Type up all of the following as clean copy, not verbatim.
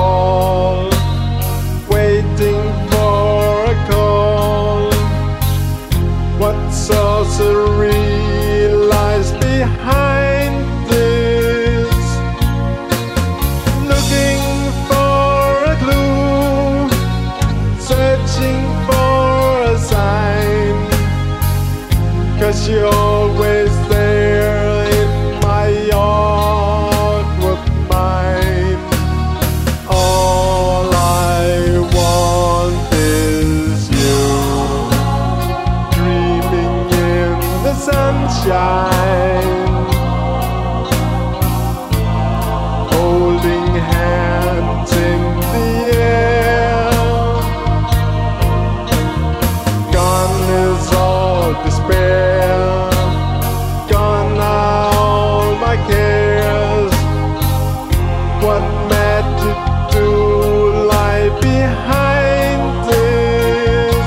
wall, waiting for a call. What sorcery lies behind this? Looking for a clue, searching for a sign, 'cause you're always there in my awkward mind. All I want is you, dreaming in the sunshine, holding hands in the air. Gone is all despair, gone are all my cares. What magic do lie behind this?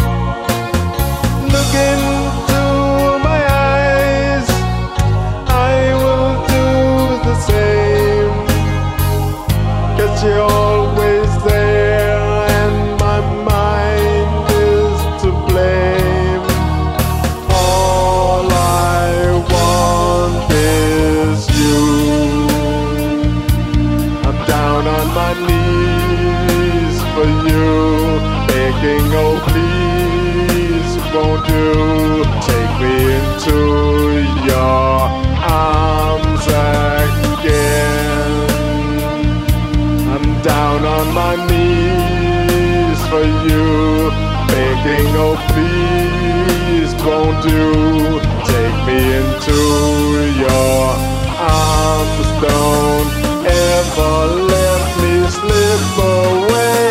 Look into my eyes, I will do the same, 'cause you're always there and my mind is to blame. All I want is you. I'm down on my knees for you, begging, oh please, won't you take me into your arms again? I'm down on my knees for you, begging, oh please, won't you take me into your arms? Don't ever let me slip away.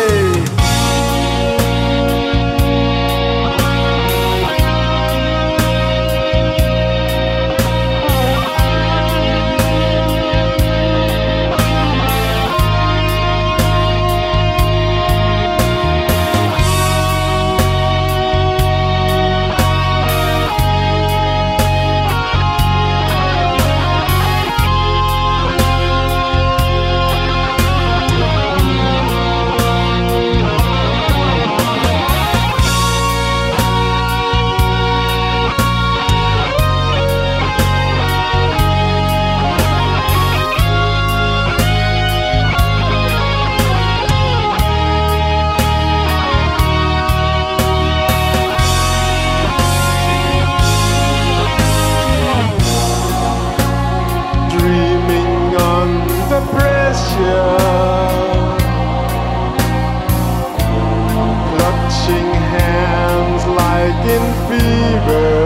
Clutching hands like in fever,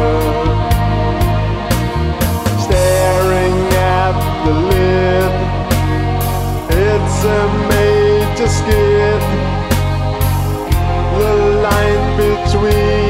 staring at the lid. It's a major skid, the line between